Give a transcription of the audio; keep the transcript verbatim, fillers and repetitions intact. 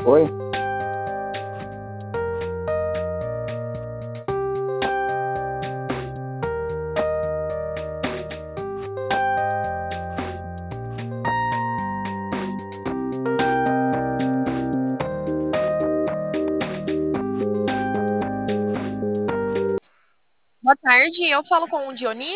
Oi? Boa tarde, eu falo com o Dionísio.